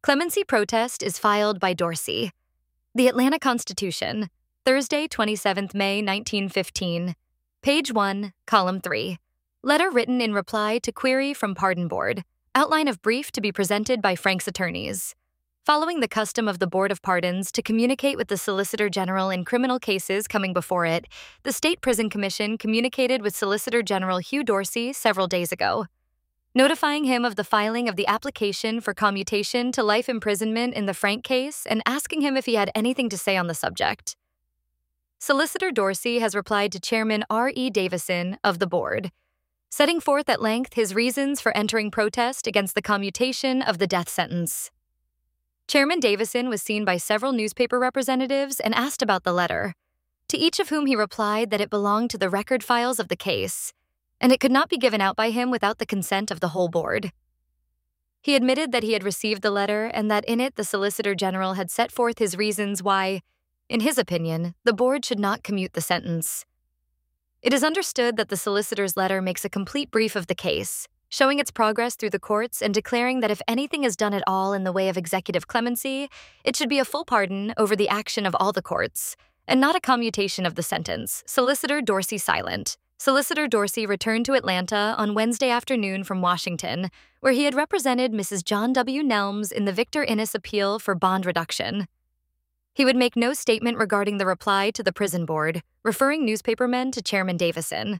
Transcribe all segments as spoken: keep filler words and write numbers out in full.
Clemency protest is filed by Dorsey. The Atlanta Constitution, Thursday, twenty-seventh of May, nineteen fifteen. Page one, column three. Letter written in reply to query from Pardon Board. Outline of brief to be presented by Frank's attorneys. Following the custom of the Board of Pardons to communicate with the Solicitor General in criminal cases coming before it, the State Prison Commission communicated with Solicitor General Hugh Dorsey several days ago, notifying him of the filing of the application for commutation to life imprisonment in the Frank case and asking him if he had anything to say on the subject. Solicitor Dorsey has replied to Chairman R E Davison of the Board, setting forth at length his reasons for entering protest against the commutation of the death sentence. Chairman Davison was seen by several newspaper representatives and asked about the letter, to each of whom he replied that it belonged to the record files of the case, and it could not be given out by him without the consent of the whole board. He admitted that he had received the letter and that in it the Solicitor General had set forth his reasons why, in his opinion, the board should not commute the sentence. It is understood that the solicitor's letter makes a complete brief of the case, showing its progress through the courts and declaring that if anything is done at all in the way of executive clemency, it should be a full pardon over the action of all the courts, and not a commutation of the sentence. Solicitor Dorsey silent. Solicitor Dorsey returned to Atlanta on Wednesday afternoon from Washington, where he had represented Missus John W. Nelms in the Victor Innes appeal for bond reduction. He would make no statement regarding the reply to the prison board, referring newspapermen to Chairman Davison.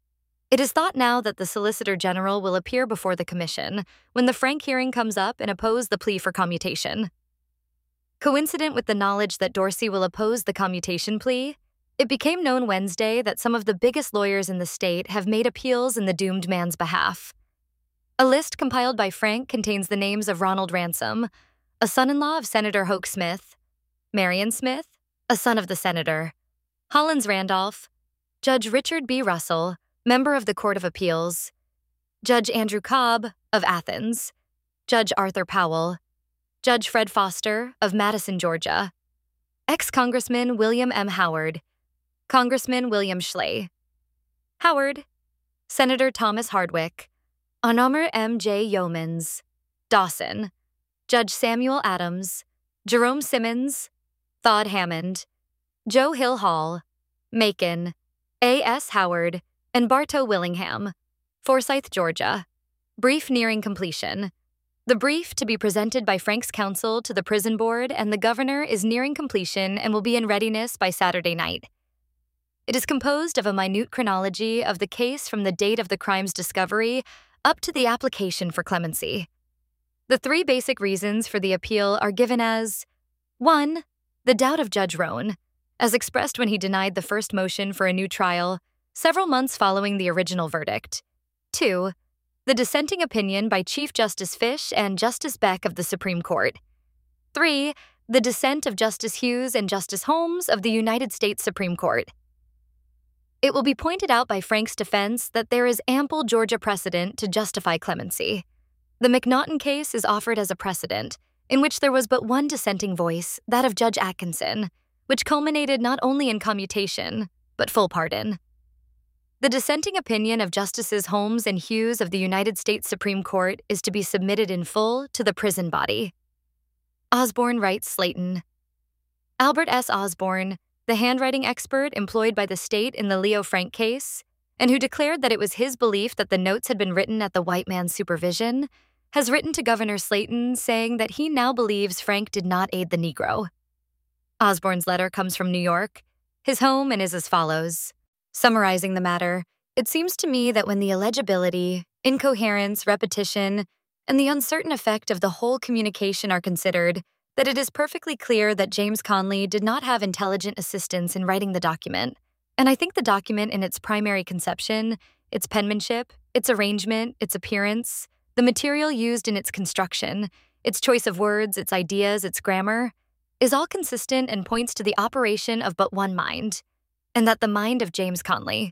It is thought now that the Solicitor General will appear before the Commission when the Frank hearing comes up and oppose the plea for commutation. Coincident with the knowledge that Dorsey will oppose the commutation plea, it became known Wednesday that some of the biggest lawyers in the state have made appeals in the doomed man's behalf. A list compiled by Frank contains the names of Ronald Ransom, a son-in-law of Senator Hoke Smith, Marion Smith, a son of the senator, Hollins Randolph, Judge Richard B. Russell, member of the Court of Appeals, Judge Andrew Cobb of Athens, Judge Arthur Powell, Judge Fred Foster of Madison, Georgia, ex-Congressman William M. Howard, Congressman William Schley, Howard, Senator Thomas Hardwick, Honomer M. J. Yeomans, Dawson, Judge Samuel Adams, Jerome Simmons, Thod Hammond, Joe Hill Hall, Macon, A S. Howard, and Bartow Willingham, Forsyth, Georgia. Brief nearing completion. The brief to be presented by Frank's counsel to the prison board and the governor is nearing completion and will be in readiness by Saturday night. It is composed of a minute chronology of the case from the date of the crime's discovery up to the application for clemency. The three basic reasons for the appeal are given as: one, the doubt of Judge Roan, as expressed when he denied the first motion for a new trial several months following the original verdict. Two, the dissenting opinion by Chief Justice Fish and Justice Beck of the Supreme Court. Three, the dissent of Justice Hughes and Justice Holmes of the United States Supreme Court. It will be pointed out by Frank's defense that there is ample Georgia precedent to justify clemency. The McNaughton case is offered as a precedent, in which there was but one dissenting voice, that of Judge Atkinson, which culminated not only in commutation, but full pardon. The dissenting opinion of Justices Holmes and Hughes of the United States Supreme Court is to be submitted in full to the prison body. Osborne writes Slayton. Albert S. Osborne, the handwriting expert employed by the state in the Leo Frank case, and who declared that it was his belief that the notes had been written at the white man's supervision, has written to Governor Slayton saying that he now believes Frank did not aid the Negro. Osborne's letter comes from New York, his home, and is as follows. Summarizing the matter, it seems to me that when the illegibility, incoherence, repetition, and the uncertain effect of the whole communication are considered, that it is perfectly clear that James Conley did not have intelligent assistance in writing the document, and I think the document in its primary conception, its penmanship, its arrangement, its appearance, the material used in its construction, its choice of words, its ideas, its grammar, is all consistent and points to the operation of but one mind, and that the mind of James Conley.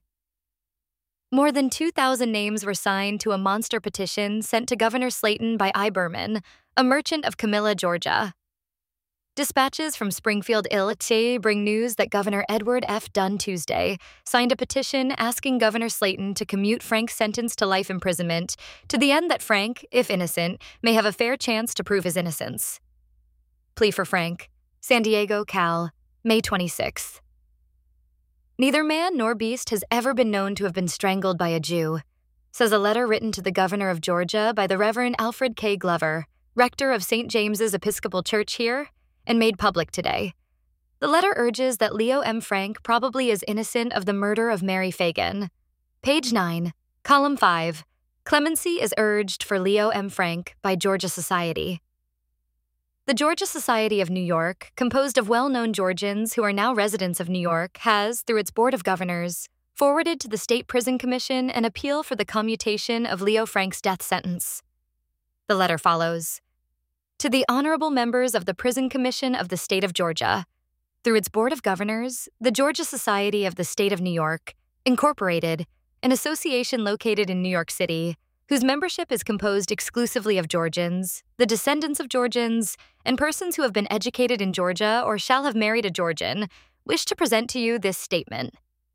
More than two thousand names were signed to a monster petition sent to Governor Slayton by I. Berman, a merchant of Camilla, Georgia. Dispatches from Springfield, Illinois bring news that Governor Edward F. Dunn Tuesday signed a petition asking Governor Slayton to commute Frank's sentence to life imprisonment to the end that Frank, if innocent, may have a fair chance to prove his innocence. Plea for Frank, San Diego, Cal, May twenty-sixth. Neither man nor beast has ever been known to have been strangled by a Jew, says a letter written to the governor of Georgia by the Reverend Alfred K. Glover, rector of Saint James's Episcopal Church here, and made public today. The letter urges that Leo M. Frank probably is innocent of the murder of Mary Fagan. Page nine, column five, clemency is urged for Leo M. Frank by Georgia Society. The Georgia Society of New York, composed of well-known Georgians who are now residents of New York, has, through its Board of Governors, forwarded to the State Prison Commission an appeal for the commutation of Leo Frank's death sentence. The letter follows. To the honorable members of the Prison Commission of the State of Georgia, through its Board of Governors, the Georgia Society of the State of New York, Incorporated, an association located in New York City, whose membership is composed exclusively of Georgians, the descendants of Georgians, and persons who have been educated in Georgia or shall have married a Georgian, wish to present to you this statement.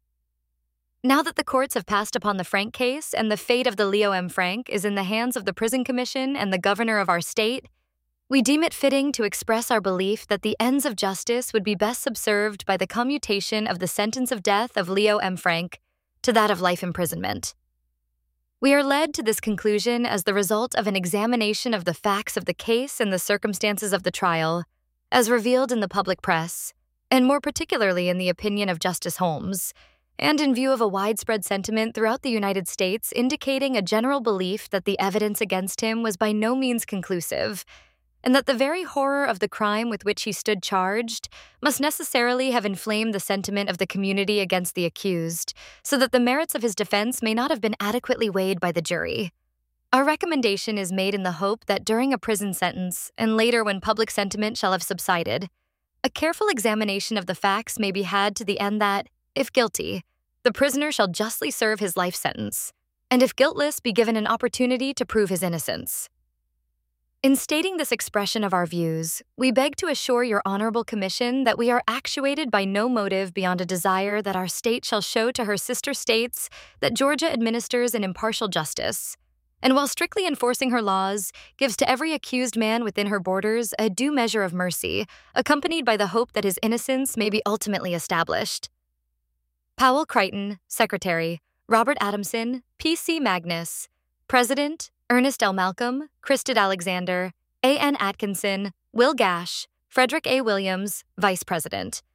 Now that the courts have passed upon the Frank case and the fate of the Leo M. Frank is in the hands of the Prison Commission and the governor of our state, we deem it fitting to express our belief that the ends of justice would be best subserved by the commutation of the sentence of death of Leo M. Frank to that of life imprisonment. We are led to this conclusion as the result of an examination of the facts of the case and the circumstances of the trial, as revealed in the public press, and more particularly in the opinion of Justice Holmes, and in view of a widespread sentiment throughout the United States indicating a general belief that the evidence against him was by no means conclusive, and that the very horror of the crime with which he stood charged must necessarily have inflamed the sentiment of the community against the accused, so that the merits of his defense may not have been adequately weighed by the jury. Our recommendation is made in the hope that during a prison sentence, and later when public sentiment shall have subsided, a careful examination of the facts may be had to the end that, if guilty, the prisoner shall justly serve his life sentence, and if guiltless, be given an opportunity to prove his innocence. In stating this expression of our views, we beg to assure your honorable commission that we are actuated by no motive beyond a desire that our state shall show to her sister states that Georgia administers an impartial justice, and while strictly enforcing her laws, gives to every accused man within her borders a due measure of mercy, accompanied by the hope that his innocence may be ultimately established. Powell Crichton, Secretary, Robert Adamson, P C Magnus, President, Ernest L. Malcolm, Christed Alexander, A N Atkinson, Will Gash, Frederick A. Williams, Vice President.